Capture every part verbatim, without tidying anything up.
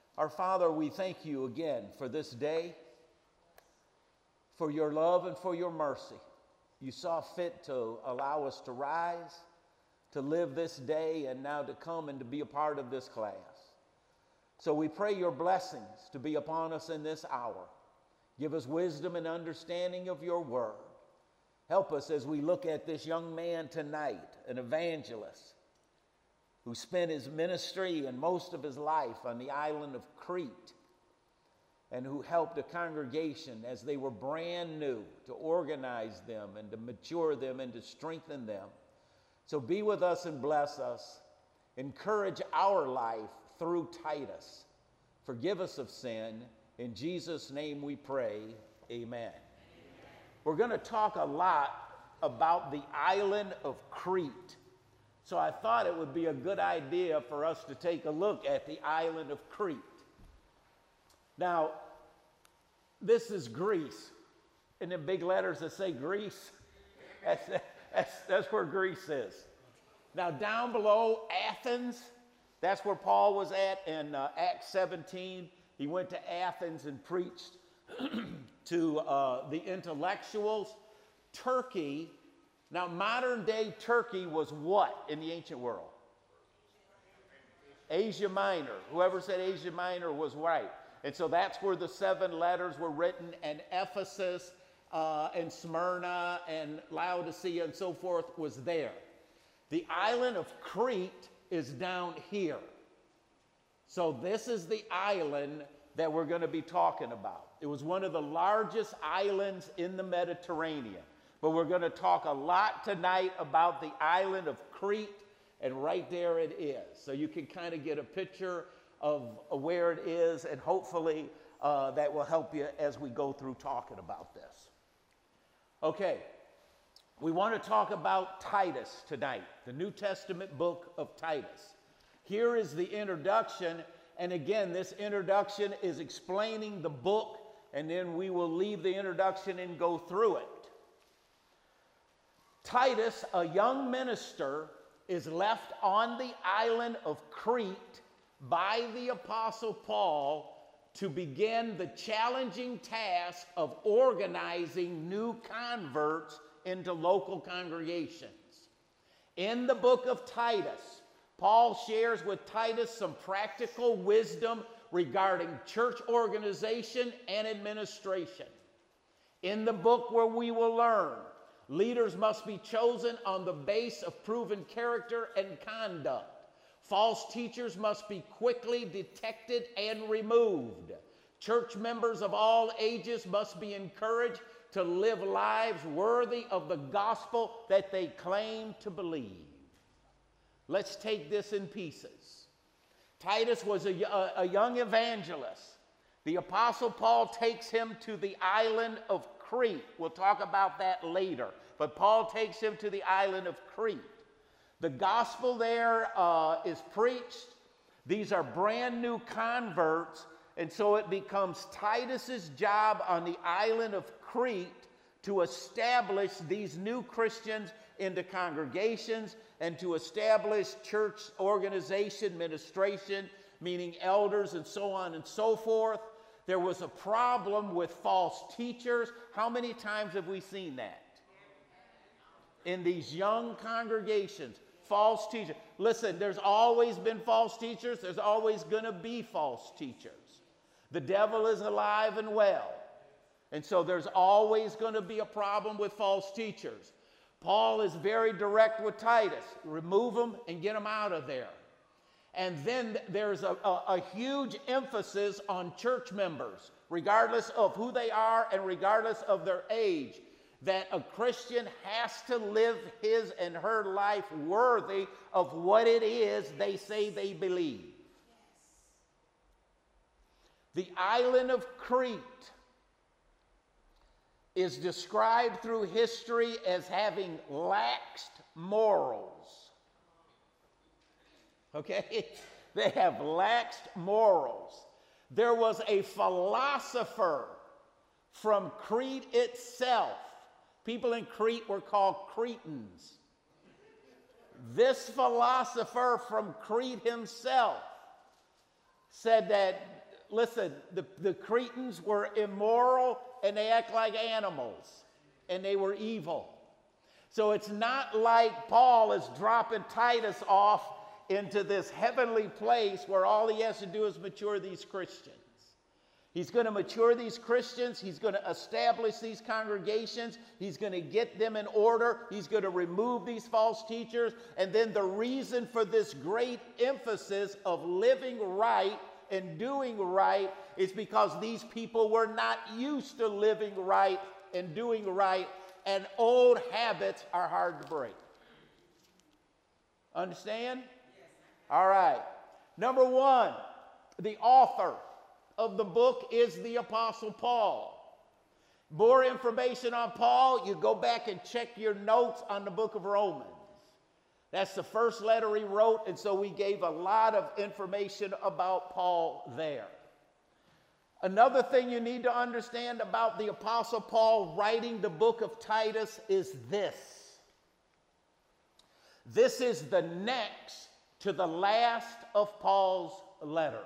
Our Father, we thank you again for this day, for your love and for your mercy. You saw fit to allow us to rise, to live this day, and now to come and to be a part of this class. So we pray your blessings to be upon us in this hour. Give us wisdom and understanding of your word. Help us as we look at this young man tonight, an evangelist, who spent his ministry and most of his life on the island of Crete, and who helped a congregation as they were brand new to organize them and to mature them and to strengthen them. So be with us and bless us. Encourage our life through Titus. Forgive us of sin. In Jesus' name we pray, amen. Amen. We're going to talk a lot about the island of Crete. So I thought it would be a good idea for us to take a look at the island of Crete. Now, this is Greece. And in big letters that say Greece, that's, that's, that's where Greece is. Now, down below, Athens, that's where Paul was at in uh, Acts seventeen. He went to Athens and preached to uh, the intellectuals. Turkey, now modern day Turkey was what in the ancient world? Asia Minor. Whoever said Asia Minor was right. And so that's where the seven letters were written, and Ephesus uh, and Smyrna and Laodicea and so forth was there. The island of Crete is down here. So this is the island that we're going to be talking about. It was one of the largest islands in the Mediterranean. But we're going to talk a lot tonight about the island of Crete, and right there it is. So you can kind of get a picture of where it is, and hopefully uh, that will help you as we go through talking about this. Okay, we want to talk about Titus tonight, the New Testament book of Titus. Here is the introduction, and again, this introduction is explaining the book, and then we will leave the introduction and go through it. Titus, a young minister, is left on the island of Crete by the Apostle Paul to begin the challenging task of organizing new converts into local congregations. In the book of Titus, Paul shares with Titus some practical wisdom regarding church organization and administration. In the book where we will learn, leaders must be chosen on the base of proven character and conduct. False teachers must be quickly detected and removed. Church members of all ages must be encouraged to live lives worthy of the gospel that they claim to believe. Let's take this in pieces. Titus was a, a, a young evangelist. The Apostle Paul takes him to the island of Crete. We'll talk about that later. But Paul takes him to the island of Crete. The gospel there uh, is preached. These are brand new converts. And so it becomes Titus's job on the island of Crete to establish these new Christians into congregations and to establish church organization, administration, meaning elders and so on and so forth. There was a problem with false teachers. How many times have we seen that? In these young congregations, false teachers. Listen, there's always been false teachers. There's always going to be false teachers. The devil is alive and well. And so there's always going to be a problem with false teachers. Paul is very direct with Titus. Remove them and get them out of there. And then there's a, a, a huge emphasis on church members, regardless of who they are and regardless of their age, that a Christian has to live his and her life worthy of what it is they say they believe. The island of Crete is described through history as having laxed morals. Okay? They have laxed morals. There was a philosopher from Crete itself. People in Crete were called Cretans. This philosopher from Crete himself said that listen, the, the Cretans were immoral and they act like animals and they were evil. So it's not like Paul is dropping Titus off into this heavenly place where all he has to do is mature these Christians. He's going to mature these Christians. He's going to establish these congregations. He's going to get them in order. He's going to remove these false teachers. And then the reason for this great emphasis of living right and doing right is because these people were not used to living right and doing right, and old habits are hard to break. Understand? All right. Number one, the author of the book is the Apostle Paul. More information on Paul, you go back and check your notes on the book of Romans. That's the first letter he wrote, and so we gave a lot of information about Paul there. Another thing you need to understand about the Apostle Paul writing the book of Titus is this. This is the next to the last of Paul's letters.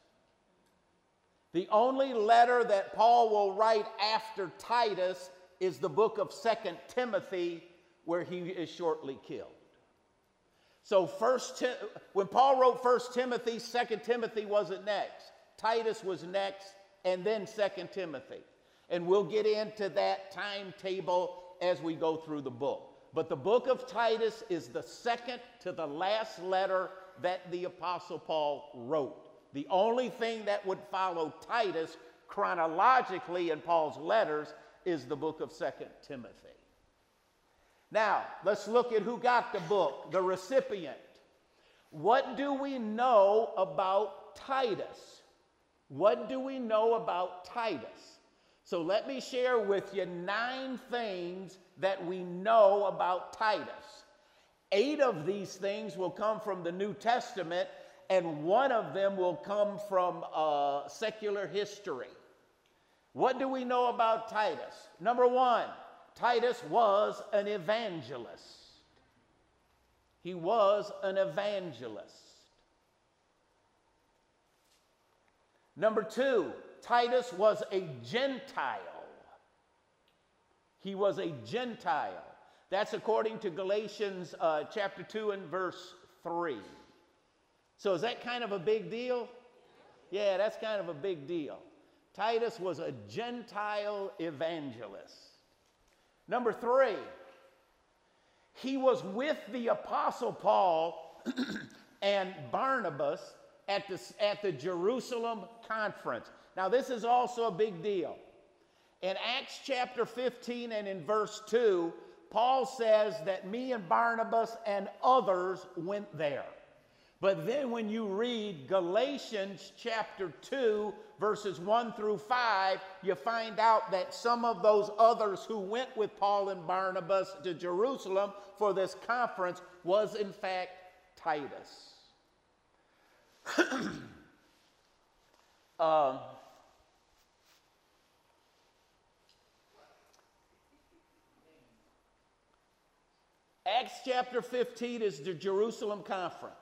The only letter that Paul will write after Titus is the book of Second Timothy, where he is shortly killed. So first, Tim- when Paul wrote First Timothy, Second Timothy wasn't next. Titus was next, and then Second Timothy. And we'll get into that timetable as we go through the book. But the book of Titus is the second to the last letter that the Apostle Paul wrote. The only thing that would follow Titus chronologically in Paul's letters is the book of Second Timothy. Now, let's look at who got the book, the recipient. What do we know about Titus? What do we know about Titus? So let me share with you nine things that we know about Titus. Eight of these things will come from the New Testament, and one of them will come from uh, secular history. What do we know about Titus? Number one, Titus was an evangelist. He was an evangelist. Number two, Titus was a Gentile. He was a Gentile. That's according to Galatians uh, chapter two and verse three. So is that kind of a big deal? Yeah, that's kind of a big deal. Titus was a Gentile evangelist. Number three, he was with the Apostle Paul and Barnabas at the, at the Jerusalem conference. Now, this is also a big deal. In Acts chapter fifteen and in verse two, Paul says that me and Barnabas and others went there. But then when you read Galatians chapter two, verses one through five, you find out that some of those others who went with Paul and Barnabas to Jerusalem for this conference was in fact Titus. um, Acts chapter fifteen is the Jerusalem conference.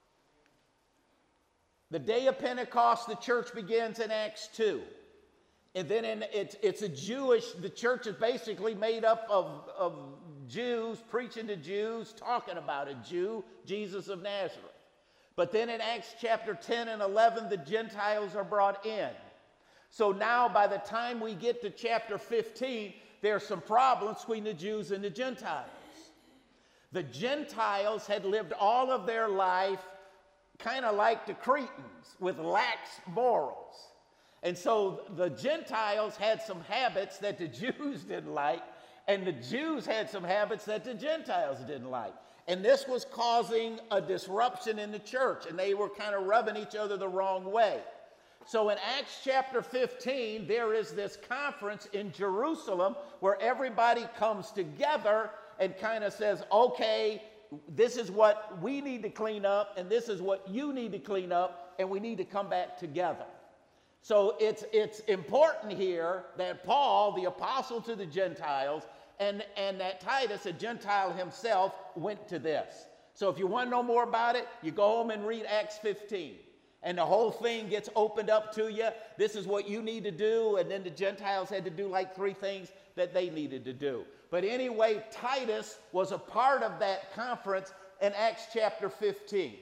The day of Pentecost, the church begins in Acts two. And then in, it's, it's a Jewish, the church is basically made up of, of Jews, preaching to Jews, talking about a Jew, Jesus of Nazareth. But then in Acts chapter ten and eleven, the Gentiles are brought in. So now by the time we get to chapter fifteen, there are some problems between the Jews and the Gentiles. The Gentiles had lived all of their life kind of like the Cretans, with lax morals. And so the Gentiles had some habits that the Jews didn't like, and the Jews had some habits that the Gentiles didn't like. And this was causing a disruption in the church, and they were kind of rubbing each other the wrong way. So in Acts chapter fifteen, there is this conference in Jerusalem where everybody comes together and kind of says, okay, this is what we need to clean up, and this is what you need to clean up, and we need to come back together. So it's, it's important here that Paul, the apostle to the Gentiles, and, and that Titus, a Gentile himself, went to this. So if you want to know more about it, you go home and read Acts fifteen. And the whole thing gets opened up to you. This is what you need to do. And then the Gentiles had to do like three things that they needed to do. But anyway, Titus was a part of that conference in Acts chapter fifteen.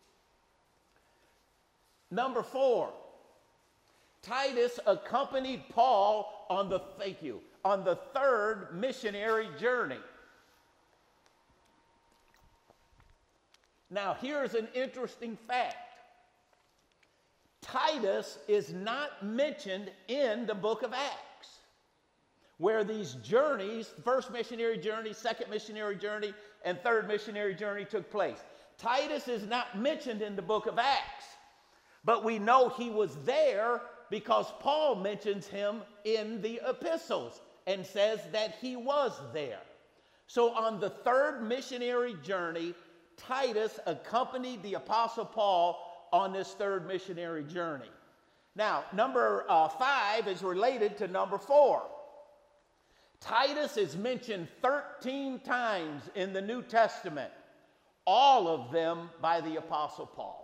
Number four, Titus accompanied Paul on the, thank you, on the third missionary journey. Now, here's an interesting fact. Titus is not mentioned in the book of Acts, where these journeys, first missionary journey, second missionary journey, and third missionary journey took place. Titus is not mentioned in the book of Acts, but we know he was there because Paul mentions him in the epistles and says that he was there. So on the third missionary journey, Titus accompanied the Apostle Paul on this third missionary journey. Now, number uh, five is related to number four. Titus is mentioned thirteen times in the New Testament, all of them by the Apostle Paul.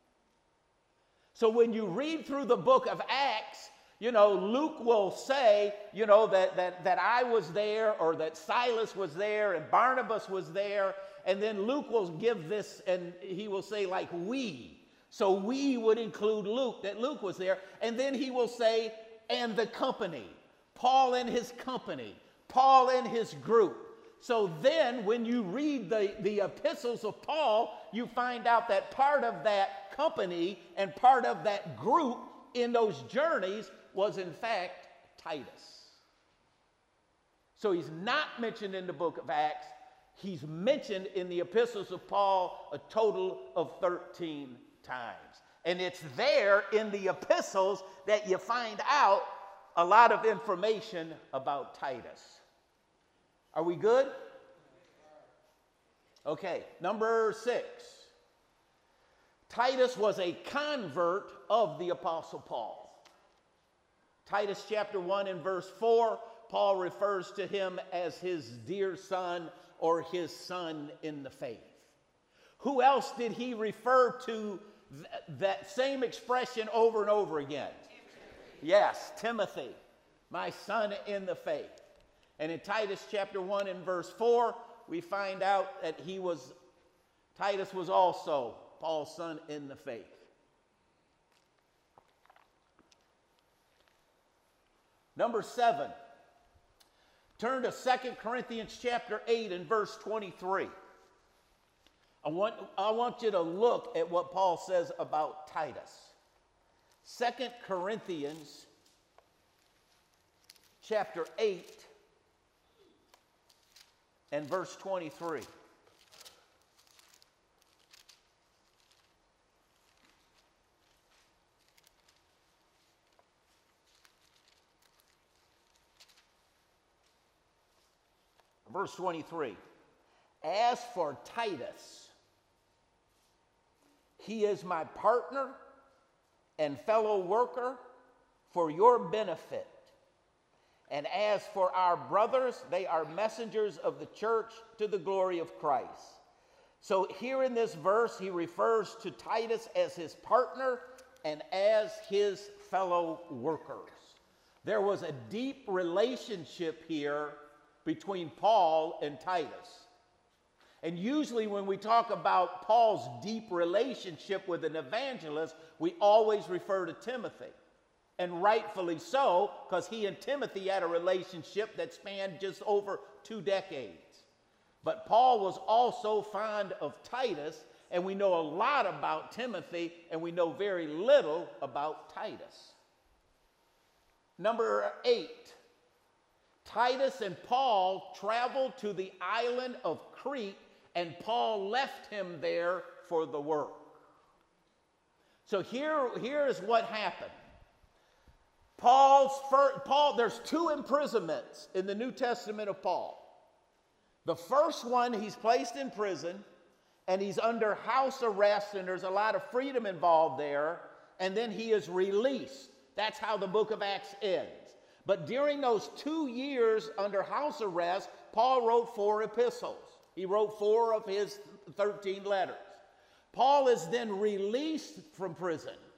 So when you read through the book of Acts, you know, Luke will say, you know, that, that, that I was there, or that Silas was there and Barnabas was there. And then Luke will give this, and he will say like we. So we would include Luke, that Luke was there. And then he will say, and the company, Paul and his company, Paul and his group. So then when you read the, the epistles of Paul, you find out that part of that company and part of that group in those journeys was in fact Titus. So he's not mentioned in the book of Acts. He's mentioned in the epistles of Paul a total of thirteen times. And it's there in the epistles that you find out a lot of information about Titus. Are we good? Okay, number six. Titus was a convert of the Apostle Paul. Titus chapter one and verse four, Paul refers to him as his dear son, or his son in the faith. Who else did he refer to th- that same expression over and over again? Timothy. Yes, Timothy, my son in the faith. And in Titus chapter one and verse four, we find out that he was, Titus was also Paul's son in the faith. Number seven. Turn to Second Corinthians chapter eight and verse twenty-three. I want, I want you to look at what Paul says about Titus. Second Corinthians chapter eight and verse twenty-three. Verse twenty-three, as for Titus, he is my partner and fellow worker for your benefit. And as for our brothers, they are messengers of the church to the glory of Christ. So here in this verse, he refers to Titus as his partner and as his fellow workers. There was a deep relationship here between Paul and Titus. And usually when we talk about Paul's deep relationship with an evangelist, we always refer to Timothy. And rightfully so, because he and Timothy had a relationship that spanned just over two decades. But Paul was also fond of Titus, and we know a lot about Timothy, and we know very little about Titus. Number eight. Titus and Paul traveled to the island of Crete, and Paul left him there for the work. So here, here is what happened. Paul's first, Paul, there's two imprisonments in the New Testament of Paul. The first one, he's placed in prison, and he's under house arrest, and there's a lot of freedom involved there, and then he is released. That's how the book of Acts ends. But during those two years under house arrest, Paul wrote four epistles. He wrote four of his thirteen letters. Paul is then released from prison.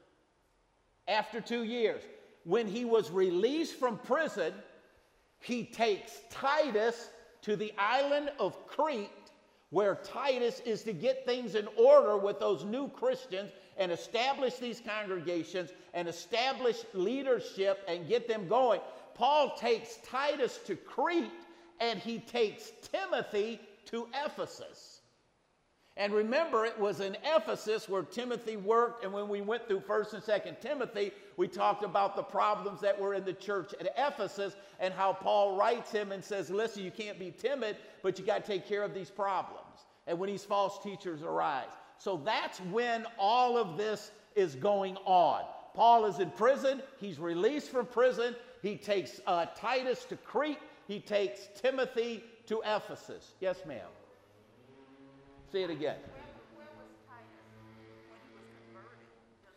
after two years. When he was released from prison, he takes Titus to the island of Crete, where Titus is to get things in order with those new Christians and establish these congregations and establish leadership and get them going. Paul takes Titus to Crete, and he takes Timothy to Ephesus. And remember, it was in Ephesus where Timothy worked, and when we went through First and Second Timothy, we talked about the problems that were in the church at Ephesus and how Paul writes him and says, listen, you can't be timid, but you got to take care of these problems. And when these false teachers arise. So that's when all of this is going on. Paul is in prison. He's released from prison. He takes uh, Titus to Crete. He takes Timothy to Ephesus. Yes, ma'am. Say it again. Where, where was Titus when he was converted? Does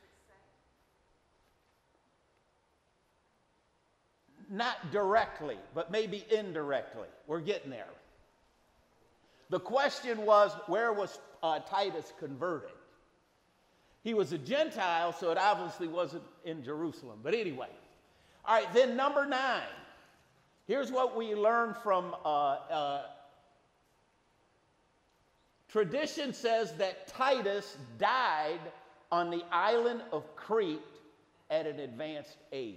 it say? Not directly, but maybe indirectly. We're getting there. The question was, where was uh, Titus converted? He was a Gentile, so it obviously wasn't in Jerusalem. But anyway. All right, then number nine. Here's what we learn from uh, uh, tradition says that Titus died on the island of Crete at an advanced age.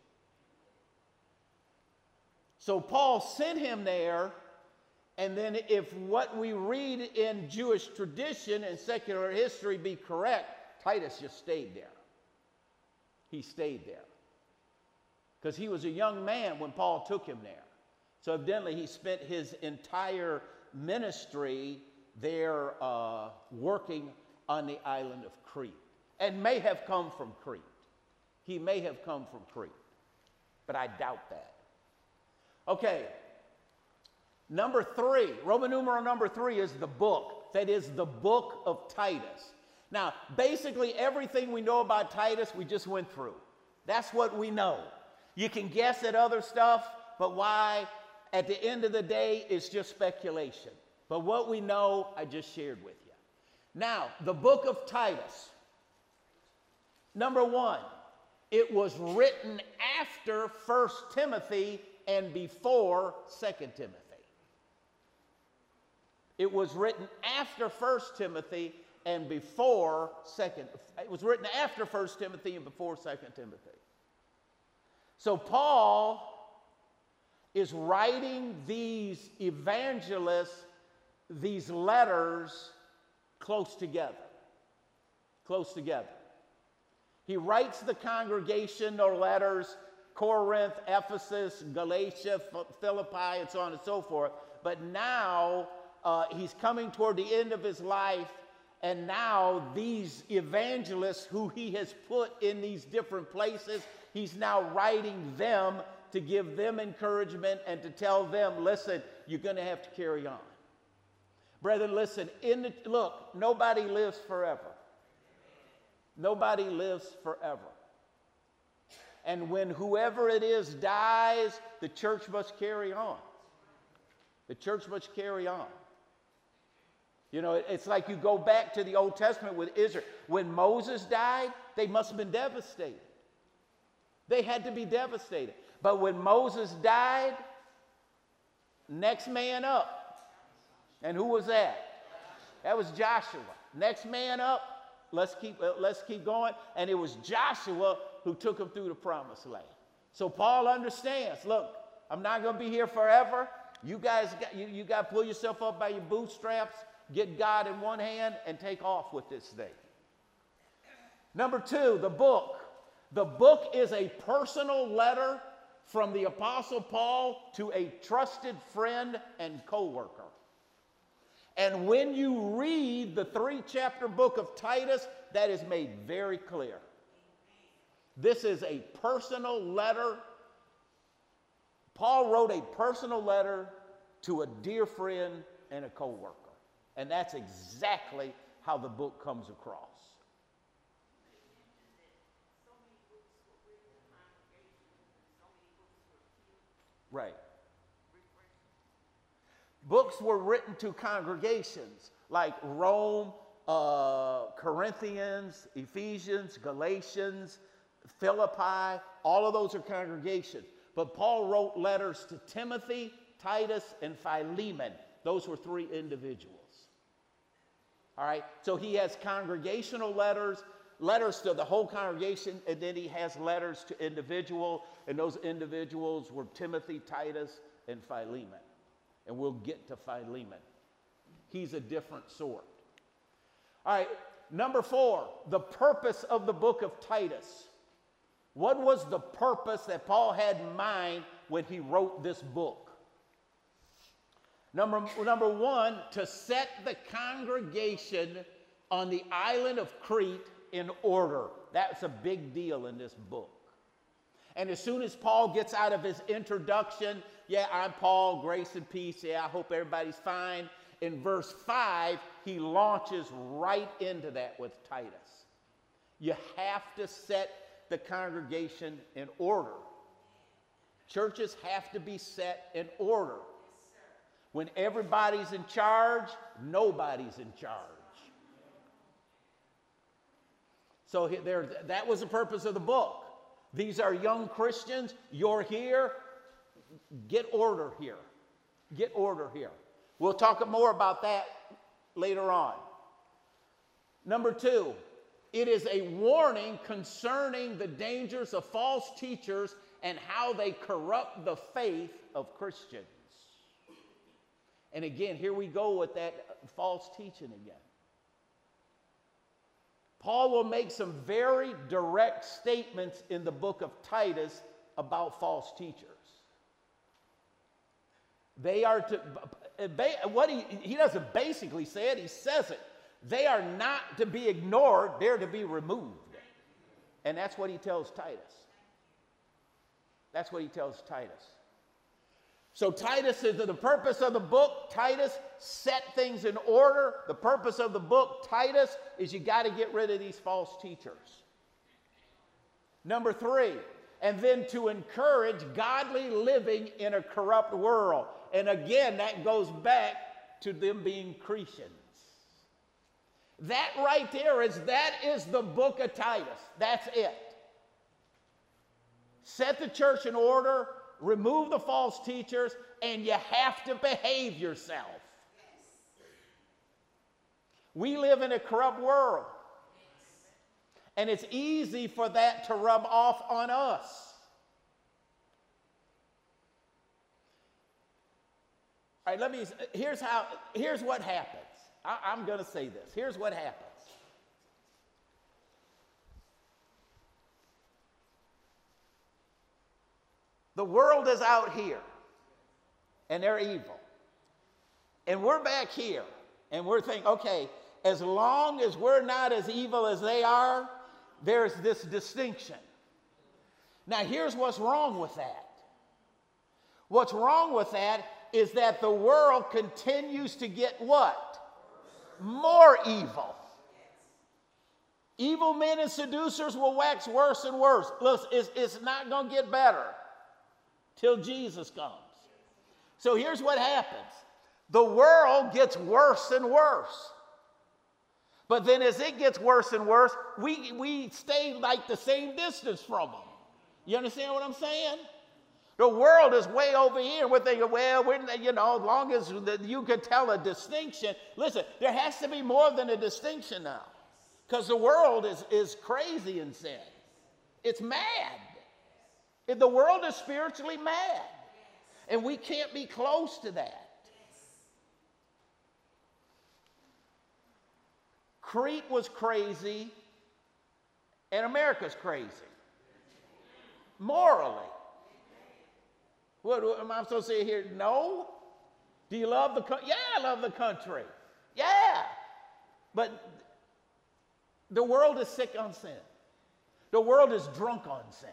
So Paul sent him there, and then if what we read in Jewish tradition and secular history be correct, Titus just stayed there. He stayed there. Because he was a young man when Paul took him there. So evidently he spent his entire ministry there uh, working on the island of Crete, and may have come from Crete. He may have come from Crete, but I doubt that. Okay, number three, Roman numeral number three is the book. That is the book of Titus. Now, basically everything we know about Titus, we just went through. That's what we know. You can guess at other stuff, but why? At the end of the day, it's just speculation. But what we know, I just shared with you. Now, the book of Titus. Number one, it was written after First Timothy and before Second Timothy. It was written after First Timothy and before Second. It was written after First Timothy and before Second Timothy. So Paul is writing these evangelists, these letters close together. Close together. He writes the congregational letters, Corinth, Ephesus, Galatia, Philippi, and so on and so forth. But now uh, he's coming toward the end of his life, and now these evangelists who he has put in these different places, he's now writing them to give them encouragement and to tell them, listen, you're going to have to carry on. Brethren, listen, in the, look, nobody lives forever. Nobody lives forever. And when whoever it is dies, the church must carry on. The church must carry on. You know, it's like you go back to the Old Testament with Israel. When Moses died, they must have been devastated. They had to be devastated. But when Moses died, next man up. And who was that? That was Joshua. Next man up. Let's keep, uh, let's keep going. And it was Joshua who took him through the promised land. So Paul understands, look, I'm not going to be here forever. You guys, got, you, you got to pull yourself up by your bootstraps, get God in one hand, and take off with this thing. Number two, the book. The book is a personal letter from the Apostle Paul to a trusted friend and co-worker. And when you read the three-chapter book of Titus, that is made very clear. This is a personal letter. Paul wrote a personal letter to a dear friend and a co-worker. And that's exactly how the book comes across. Right. Books were written to congregations like Rome, uh, Corinthians, Ephesians, Galatians, Philippi, all of those are congregations. But Paul wrote letters to Timothy, Titus, and Philemon. Those were three individuals. All right, so he has congregational letters, letters to the whole congregation, and then he has letters to individual, and those individuals were Timothy, Titus, and Philemon. And we'll get to Philemon. He's a different sort. All right, number four, the purpose of the book of Titus. What was the purpose that Paul had in mind when he wrote this book? Number, number one, to set the congregation on the island of Crete in order. That's a big deal in this book. And as soon as Paul gets out of his introduction, yeah, I'm Paul, grace and peace, yeah, I hope everybody's fine. In verse five, he launches right into that with Titus. You have to set the congregation in order. Churches have to be set in order. When everybody's in charge, nobody's in charge. So there, that was the purpose of the book. These are young Christians. You're here. Get order here. Get order here. We'll talk more about that later on. Number two, it is a warning concerning the dangers of false teachers and how they corrupt the faith of Christians. And again, here we go with that false teaching again. Paul will make some very direct statements in the book of Titus about false teachers. They are to, what he, he doesn't basically say it, he says it. They are not to be ignored, they're to be removed. And that's what he tells Titus. That's what he tells Titus. So Titus is the purpose of the book. Titus, set things in order. The purpose of the book, Titus, is you got to get rid of these false teachers. Number three, and then to encourage godly living in a corrupt world. And again, that goes back to them being Christians. That right there is, that is the book of Titus. That's it. Set the church in order. Remove the false teachers, and you have to behave yourself. Yes. We live in a corrupt world, yes. And it's easy for that to rub off on us. All right, let me, here's how, here's what happens. I, I'm going to say this. Here's what happens. The world is out here, and they're evil. And we're back here, and we're thinking, okay, as long as we're not as evil as they are, there's this distinction. Now, here's what's wrong with that. What's wrong with that is that the world continues to get what? More evil. Evil men and seducers will wax worse and worse. Listen, it's, it's not going to get better till Jesus comes. So here's what happens. The world gets worse and worse. But then as it gets worse and worse, we, we stay like the same distance from them. You understand what I'm saying? The world is way over here. We're thinking, well, we're, you know, as long as the, you can tell a distinction. Listen, there has to be more than a distinction now. Because the world is, is crazy in sin. It's mad. The world is spiritually mad. And we can't be close to that. Crete was crazy, and America's crazy. Morally. What, what am I supposed to say here? No? Do you love the country? Yeah, I love the country. Yeah. But the world is sick on sin. The world is drunk on sin.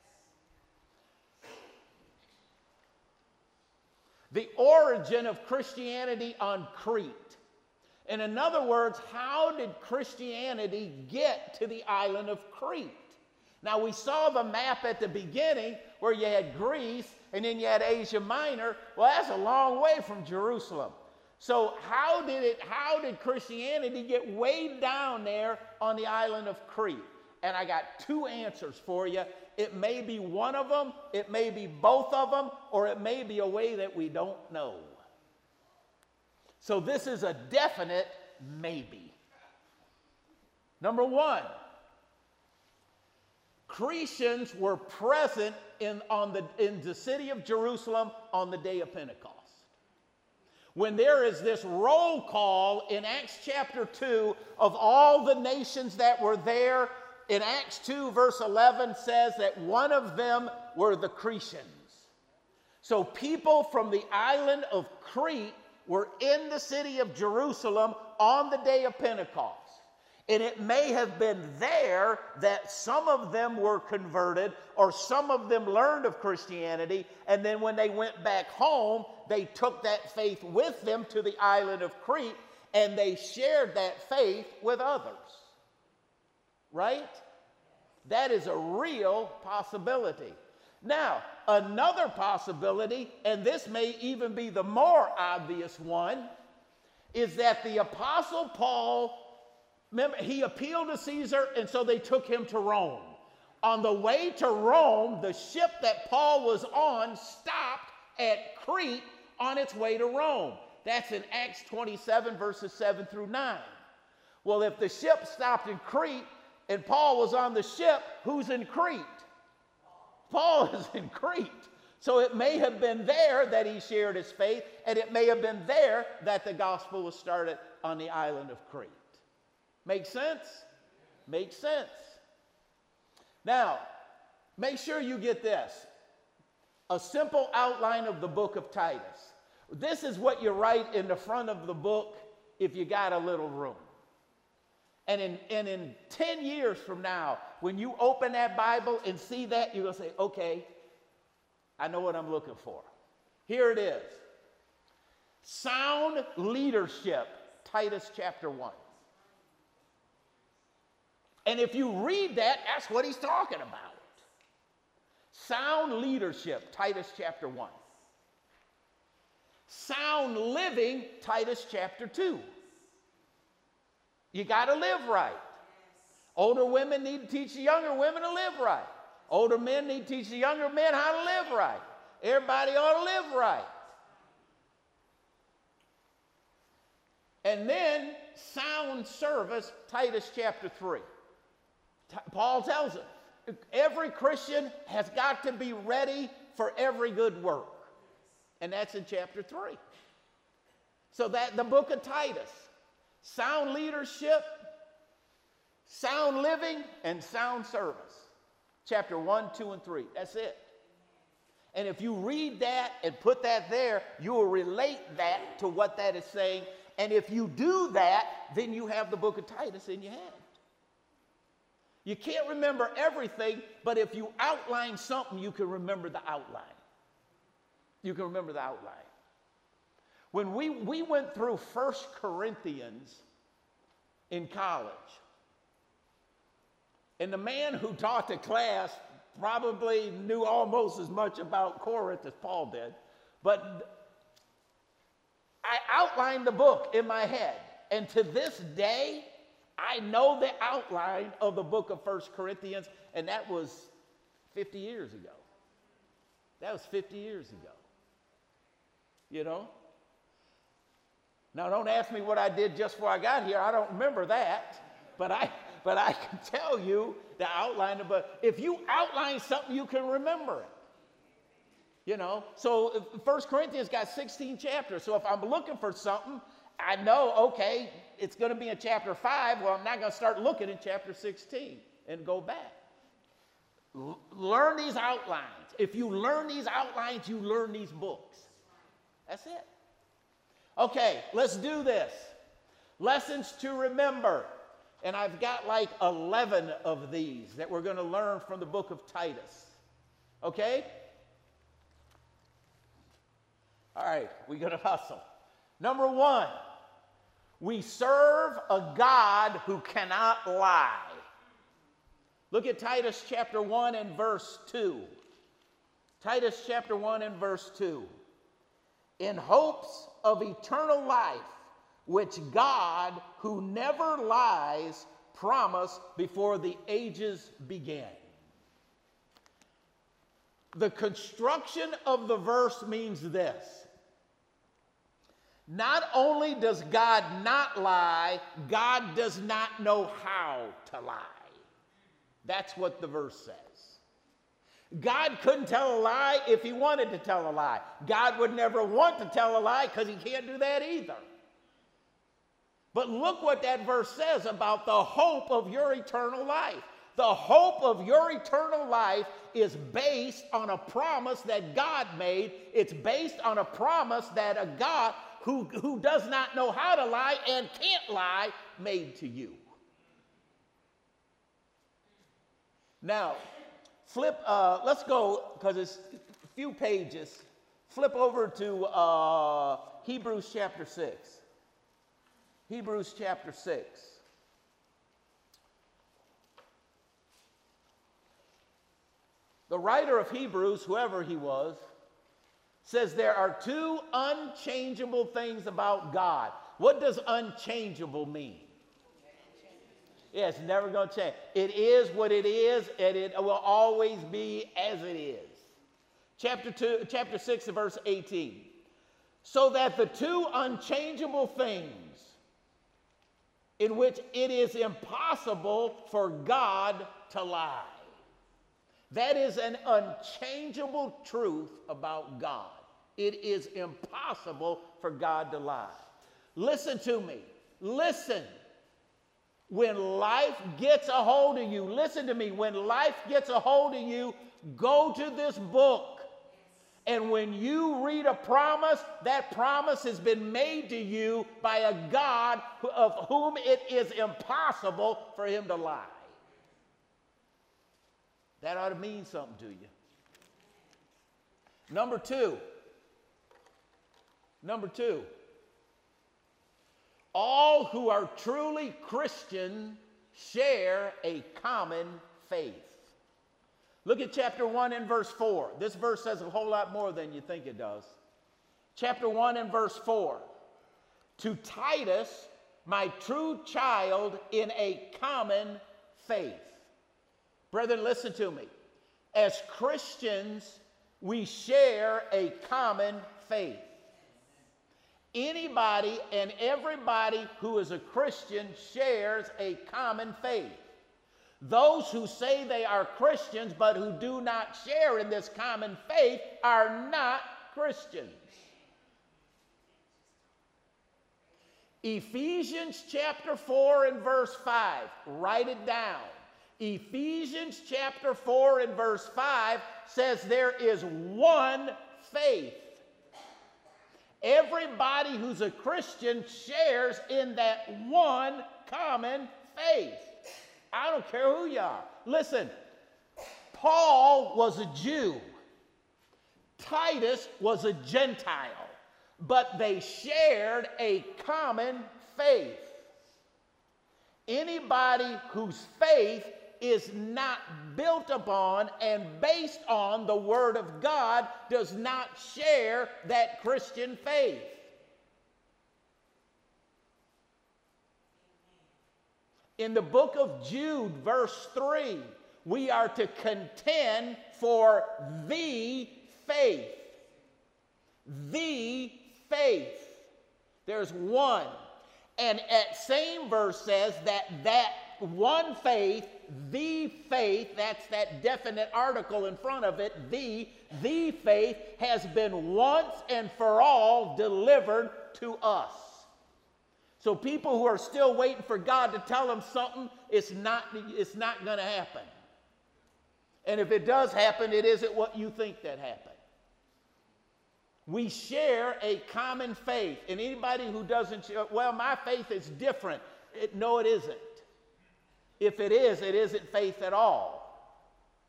The origin of Christianity on Crete. And in other words, how did Christianity get to the island of Crete? Now, we saw the map at the beginning where you had Greece and then you had Asia Minor. Well, that's a long way from Jerusalem. So how did it, how did Christianity get way down there on the island of Crete? And I got two answers for you. It may be one of them, it may be both of them, or it may be a way that we don't know. So this is a definite maybe. Number one, Cretans were present in, on the, in the city of Jerusalem on the day of Pentecost. When there is this roll call in Acts chapter two of all the nations that were there, in Acts two verse eleven says that one of them were the Cretans. So people from the island of Crete were in the city of Jerusalem on the day of Pentecost. And it may have been there that some of them were converted or some of them learned of Christianity, and then when they went back home, they took that faith with them to the island of Crete, and they shared that faith with others. Right? That is a real possibility. Now, another possibility, and this may even be the more obvious one, is that the Apostle Paul, remember, he appealed to Caesar, and so they took him to Rome. On the way to Rome, the ship that Paul was on stopped at Crete on its way to Rome. That's in Acts twenty-seven, verses seven through nine. Well, if the ship stopped in Crete and Paul was on the ship, who's in Crete? Paul is in Crete. So it may have been there that he shared his faith, and it may have been there that the gospel was started on the island of Crete. Make sense? Makes sense. Now, make sure you get this. A simple outline of the book of Titus. This is what you write in the front of the book if you got a little room. And in, and in ten years from now, when you open that Bible and see that, you're going to say, okay, I know what I'm looking for. Here it is. Sound leadership, Titus chapter one. And if you read that, that's what he's talking about. Sound leadership, Titus chapter one. Sound living, Titus chapter two. You got to live right. Older women need to teach the younger women to live right. Older men need to teach the younger men how to live right. Everybody ought to live right. And then sound service, Titus chapter three. Paul tells us, every Christian has got to be ready for every good work. And that's in chapter three. So that the book of Titus, sound leadership, sound living, and sound service. Chapter one, two, and three. That's it. And if you read that and put that there, you will relate that to what that is saying. And if you do that, then you have the book of Titus in your hand. You can't remember everything, but if you outline something, you can remember the outline. You can remember the outline. When we, we went through First Corinthians in college, and the man who taught the class probably knew almost as much about Corinth as Paul did, but I outlined the book in my head, and to this day, I know the outline of the book of First Corinthians, and that was fifty years ago. That was fifty years ago. You know? Now, don't ask me what I did just before I got here. I don't remember that. But I, but I can tell you the outline of it. If you outline something, you can remember it. You know? So First Corinthians got sixteen chapters. So if I'm looking for something, I know, okay, it's going to be in chapter five. Well, I'm not going to start looking in chapter sixteen and go back. L- learn these outlines. If you learn these outlines, you learn these books. That's it. Okay, let's do this. Lessons to remember. And I've got like eleven of these that we're going to learn from the book of Titus. Okay? All right, we're going to hustle. Number one, we serve a God who cannot lie. Look at Titus chapter one and verse two. Titus chapter one and verse two. In hopes of eternal life, which God, who never lies, promise before the ages began. The construction of the verse means this. Not only does God not lie, God does not know how to lie. That's what the verse says. God couldn't tell a lie if he wanted to tell a lie. God would never want to tell a lie because he can't do that either. But look what that verse says about the hope of your eternal life. The hope of your eternal life is based on a promise that God made. It's based on a promise that a God who, who does not know how to lie and can't lie made to you. Now, flip, uh, let's go, because it's a few pages. Flip over to uh, Hebrews chapter six. Hebrews chapter six. The writer of Hebrews, whoever he was, says there are two unchangeable things about God. What does unchangeable mean? Yeah, it's never going to change. It is what it is, and it will always be as it is. Chapter two, chapter six, verse eighteen. So that the two unchangeable things in which it is impossible for God to lie. That is an unchangeable truth about God. It is impossible for God to lie. Listen to me. Listen. When life gets a hold of you, listen to me. When life gets a hold of you, go to this book. And when you read a promise, that promise has been made to you by a God of whom it is impossible for him to lie. That ought to mean something to you. Number two. Number two. All who are truly Christian share a common faith. Look at chapter one and verse four. This verse says a whole lot more than you think it does. Chapter one and verse four. To Titus, my true child in a common faith. Brethren, listen to me. As Christians, we share a common faith. Anybody and everybody who is a Christian shares a common faith. Those who say they are Christians but who do not share in this common faith are not Christians. Ephesians chapter four and verse five. Write it down. Ephesians chapter four and verse five says there is one faith. Everybody who's a Christian shares in that one common faith. I don't care who you are. Listen, Paul was a Jew. Titus was a Gentile. But they shared a common faith. Anybody whose faith is not built upon and based on the Word of God does not share that Christian faith. In the book of Jude, verse three, we are to contend for the faith. The faith. There's one. And that same verse says that that one faith, the faith, that's that definite article in front of it, the, the faith has been once and for all delivered to us. So people who are still waiting for God to tell them something, it's not, it's not going to happen. And if it does happen, it isn't what you think that happened. We share a common faith. And anybody who doesn't share, well, my faith is different. It, no, it isn't. If it is, it isn't faith at all.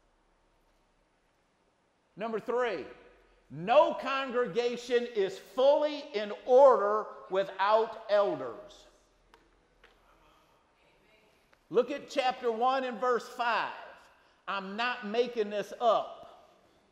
Number three, no congregation is fully in order without elders. Look at chapter one and verse five. I'm not making this up.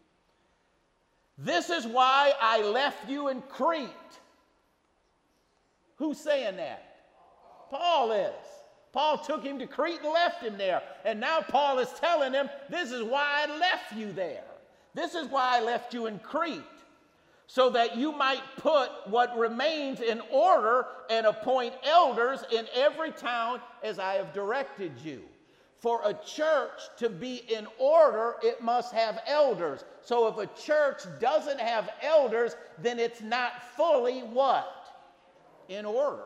This is why I left you in Crete. Who's saying that? Paul is. Paul took him to Crete and left him there. And now Paul is telling him, this is why I left you there. This is why I left you in Crete, so that you might put what remains in order and appoint elders in every town as I have directed you. For a church to be in order, it must have elders. So if a church doesn't have elders, then it's not fully what? In order.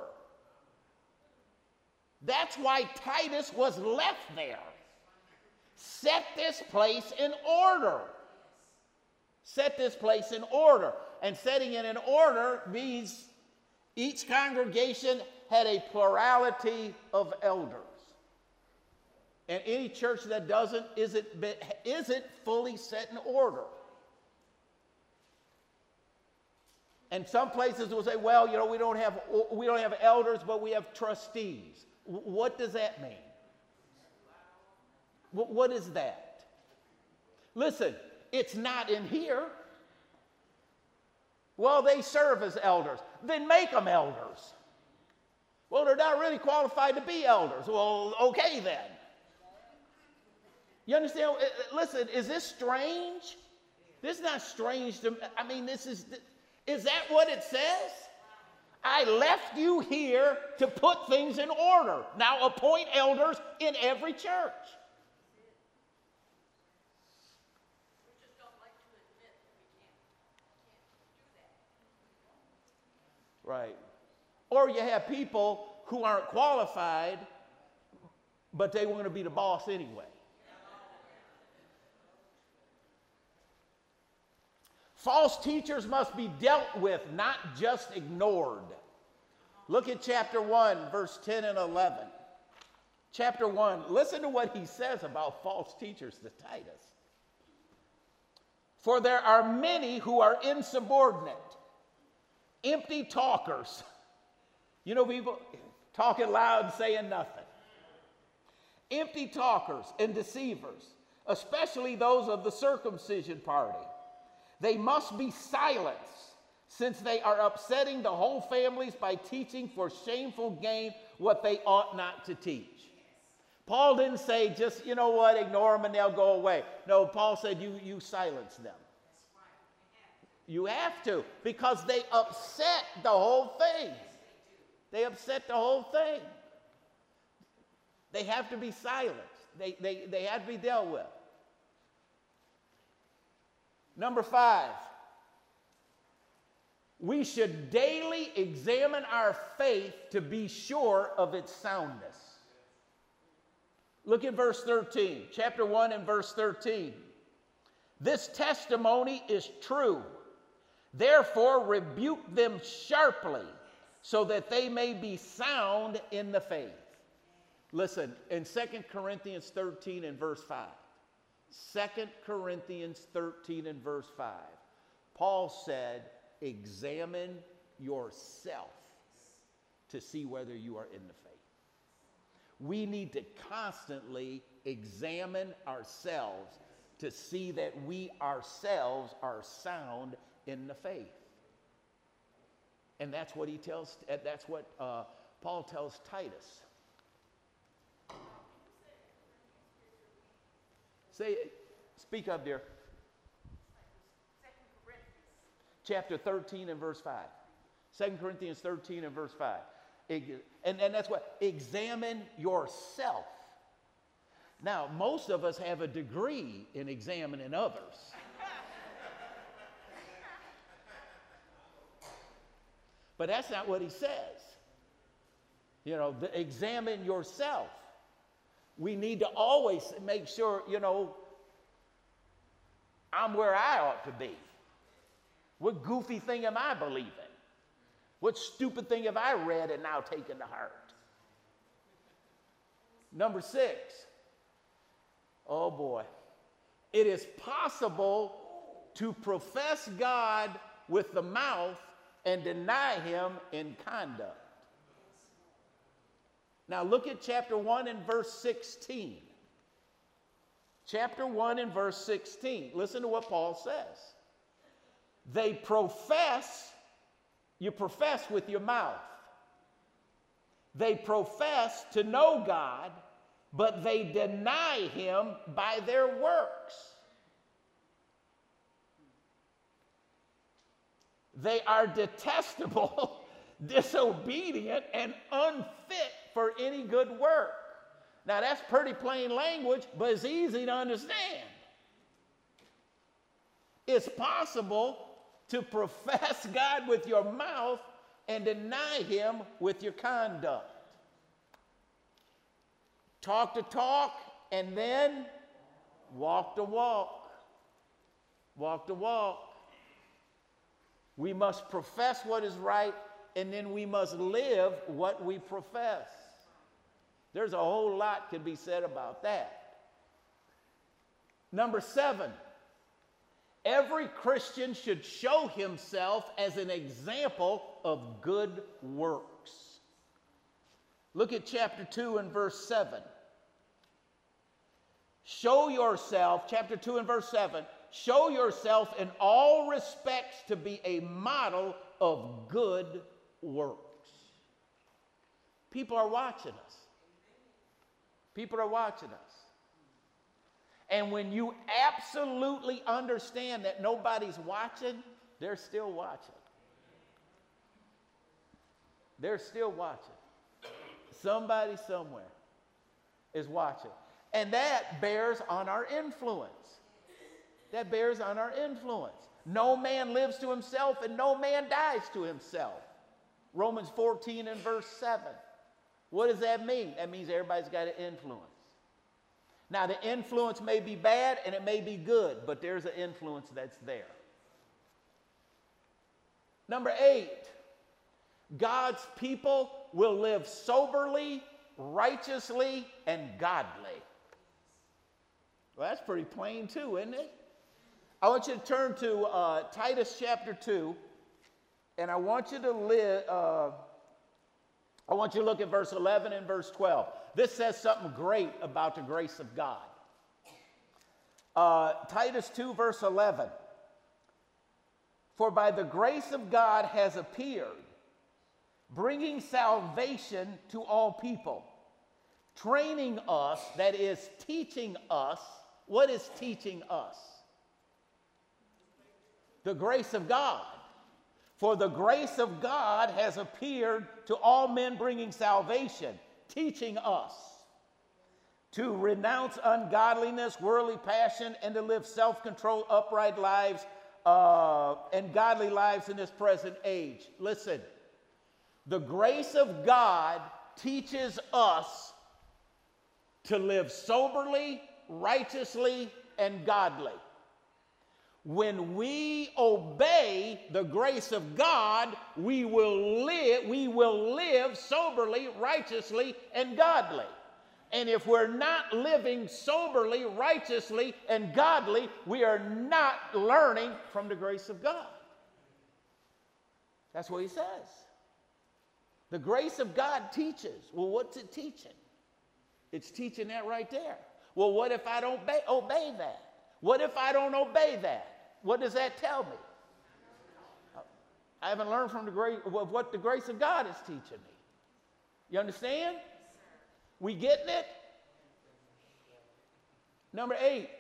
That's why Titus was left there. Set this place in order. Set this place in order. And setting it in order means each congregation had a plurality of elders. And any church that doesn't isn't, isn't fully set in order. And some places will say, well, you know, we don't have, we don't have elders, but we have trustees. What does that mean? What is that? Listen, it's not in here. Well, they serve as elders. Then make them elders. Well, they're not really qualified to be elders. Well, okay then. You understand? Listen, is this strange? This is not strange to me. I mean, this is, is that what it says? I left you here to put things in order. Now appoint elders in every church. We just don't like to admit that we can't, can't do that. Right. Or you have people who aren't qualified, but they want to be the boss anyway. False teachers must be dealt with, not just ignored. Look at chapter one, verse ten and eleven. Chapter one, listen to what he says about false teachers to Titus. For there are many who are insubordinate, empty talkers. You know, people talking loud, saying nothing. Empty talkers and deceivers, especially those of the circumcision party. They must be silenced, since they are upsetting the whole families by teaching for shameful gain what they ought not to teach. Paul didn't say, just, you know what, ignore them and they'll go away. No, Paul said, you, you silence them. You have to, because they upset the whole thing. They upset the whole thing. They have to be silenced. They, they, they have to be dealt with. Number five, we should daily examine our faith to be sure of its soundness. Look at verse thirteen, chapter one and verse thirteen. This testimony is true. Therefore, rebuke them sharply, so that they may be sound in the faith. Listen, in Second Corinthians thirteen and verse five. Second Corinthians thirteen and verse five. Paul said, examine yourself to see whether you are in the faith. We need to constantly examine ourselves to see that we ourselves are sound in the faith. And that's what he tells, that's what uh, Paul tells Titus. Say, speak up, dear. Chapter thirteen and verse five. Second Corinthians thirteen and verse five. And, and that's what, examine yourself. Now, most of us have a degree in examining others. But that's not what he says. You know, the, examine yourself. We need to always make sure, you know, I'm where I ought to be. What goofy thing am I believing? What stupid thing have I read and now taken to heart? Number six. Oh boy. It is possible to profess God with the mouth and deny him in conduct. Now look at chapter one and verse sixteen. Chapter one and verse sixteen. Listen to what Paul says. They profess, you profess with your mouth. They profess to know God, but they deny him by their works. They are detestable, disobedient, and unfit for any good work. Now that's pretty plain language, but it's easy to understand. It's possible to profess God with your mouth and deny him with your conduct. Talk the talk and then walk the walk. Walk the walk. We must profess what is right, and then we must live what we profess. There's a whole lot could be said about that. Number seven, every Christian should show himself as an example of good works. Look at chapter two and verse seven. Show yourself, chapter two and verse seven, show yourself in all respects to be a model of good works. People are watching us. People are watching us. And when you absolutely understand that nobody's watching, they're still watching. They're still watching. Somebody somewhere is watching. And that bears on our influence. That bears on our influence. No man lives to himself and no man dies to himself. Romans fourteen and verse seven. What does that mean? That means everybody's got an influence. Now, the influence may be bad and it may be good, but there's an influence that's there. Number eight, God's people will live soberly, righteously, and godly. Well, that's pretty plain too, isn't it? I want you to turn to uh, Titus chapter two, and I want you to live, uh, I want you to look at verse eleven and verse twelve. This says something great about the grace of God. Uh, Titus two, verse eleven. For by the grace of God has appeared, bringing salvation to all people, training us, that is, teaching us. What is teaching us? The grace of God. For the grace of God has appeared to all men, bringing salvation, teaching us to renounce ungodliness, worldly passion, and to live self-controlled, upright lives uh, and godly lives in this present age. Listen, the grace of God teaches us to live soberly, righteously, and godly. When we obey the grace of God, we will live, we will live soberly, righteously, and godly. And if we're not living soberly, righteously, and godly, we are not learning from the grace of God. That's what he says. The grace of God teaches. Well, what's it teaching? It's teaching that right there. Well, what if I don't obey, obey that? What if I don't obey that? What does that tell me? I haven't learned from the grace of what the grace of God is teaching me. You understand? We getting it? Number eight.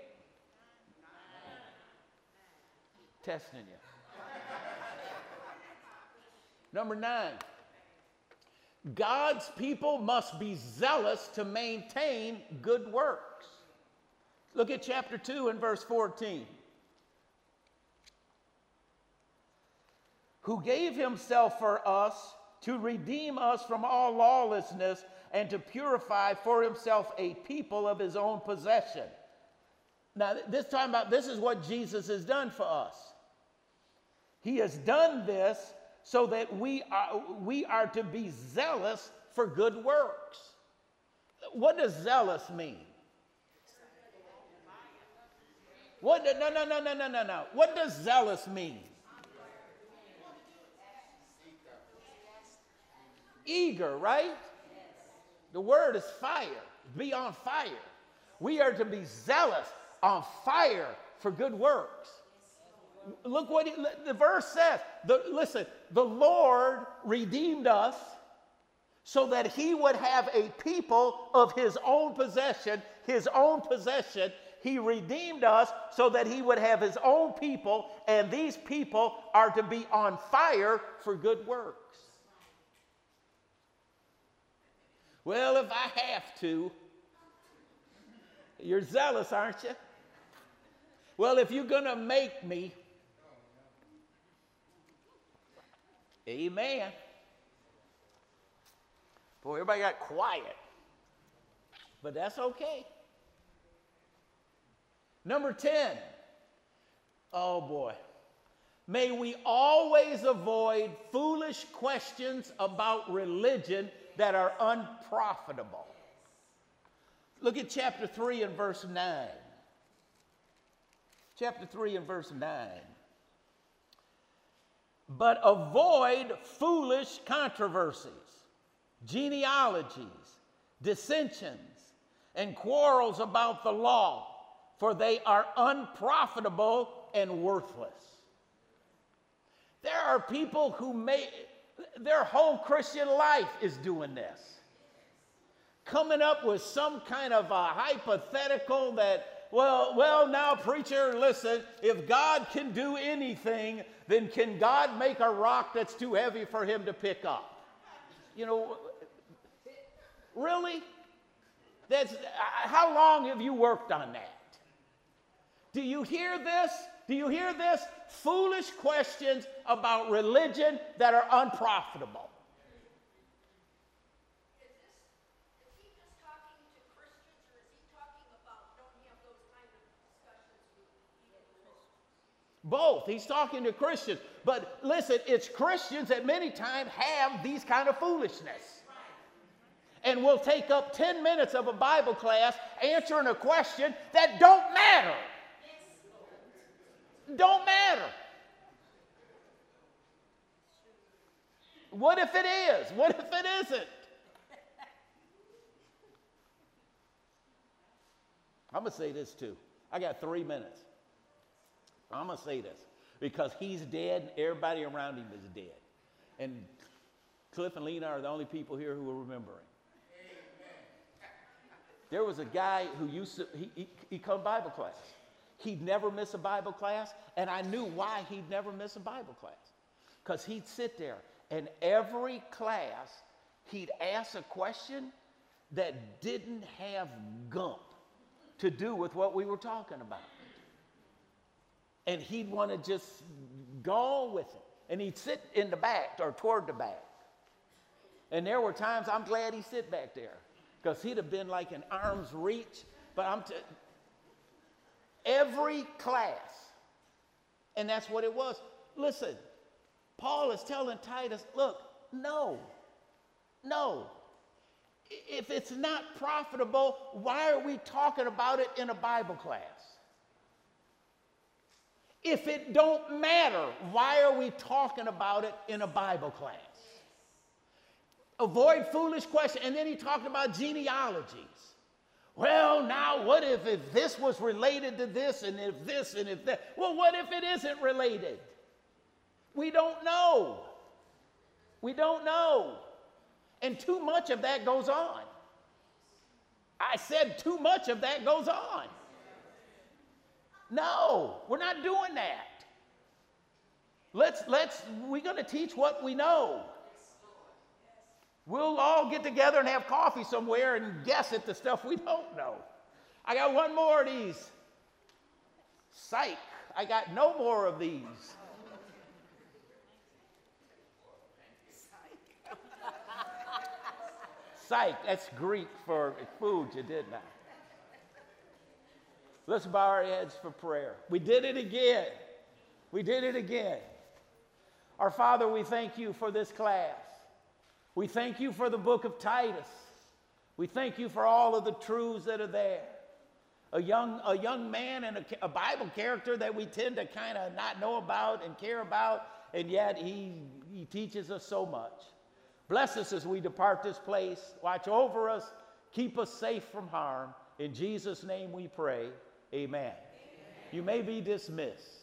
Testing you. Number nine. God's people must be zealous to maintain good works. Look at chapter two and verse fourteen. Who gave himself for us to redeem us from all lawlessness and to purify for himself a people of his own possession. Now, this time about this is what Jesus has done for us. He has done this so that we are, we are to be zealous for good works. What does zealous mean? What? No, no, no, no, no, no, no. What does zealous mean? Eager, right? The word is fire. Be on fire. We are to be zealous, on fire for good works. Look what he, the verse says. The, listen, the Lord redeemed us so that he would have a people of his own possession, his own possession. He redeemed us so that he would have his own people, and these people are to be on fire for good works. Well, if I have to, you're zealous, aren't you? Well, if you're going to make me, amen. Boy, everybody got quiet, but that's okay. Number ten, oh boy, may we always avoid foolish questions about religion that are unprofitable. Look at chapter three and verse nine. Chapter three and verse nine. But avoid foolish controversies, genealogies, dissensions, and quarrels about the law, for they are unprofitable and worthless. There are people who may, their whole Christian life is doing this. Coming up with some kind of a hypothetical that, well, well, now preacher, listen, if God can do anything, then can God make a rock that's too heavy for him to pick up? You know, really? That's, how long have you worked on that? Do you hear this? Do you hear this? Foolish questions about religion that are unprofitable. Is this, is he just talking to Christians, or is he talking about don't he have those kind of discussions with even Christians? Both. He's talking to Christians. But listen, it's Christians that many times have these kind of foolishness. And we'll take up ten minutes of a Bible class answering a question that don't matter. Don't matter. What if it is? What if it isn't? I'm going to say this too. I got three minutes. I'm going to say this because he's dead and everybody around him is dead. And Cliff and Lena are the only people here who will remember him. There was a guy who used to, he, he, he come Bible class. He'd never miss a Bible class, and I knew why he'd never miss a Bible class. Because he'd sit there, and every class, he'd ask a question that didn't have gump to do with what we were talking about. And he'd want to just go with it. And he'd sit in the back or toward the back. And there were times I'm glad he sit back there, because he'd have been like an arm's reach. But I'm t- every class, and that's what it was. Listen, Paul is telling Titus, look, no, no. If it's not profitable, why are we talking about it in a Bible class? If it don't matter, why are we talking about it in a Bible class? Avoid foolish questions. And then he talked about genealogies. Well, now what if, if this was related to this, and if this, and if that? Well, what if it isn't related? We don't know. We don't know. And too much of that goes on. I said too much of that goes on. No, we're not doing that. Let's, let's, we're going to teach what we know. We'll all get together and have coffee somewhere and guess at the stuff we don't know. I got one more of these. Psych, I got no more of these. Psych, that's Greek for food, you did not. Let's bow our heads for prayer. We did it again. We did it again. Our Father, we thank you for this class. We thank you for the book of Titus. We thank you for all of the truths that are there. A young, a young man and a, a Bible character that we tend to kind of not know about and care about, and yet he, he teaches us so much. Bless us as we depart this place. Watch over us. Keep us safe from harm. In Jesus' name we pray. Amen. Amen. You may be dismissed.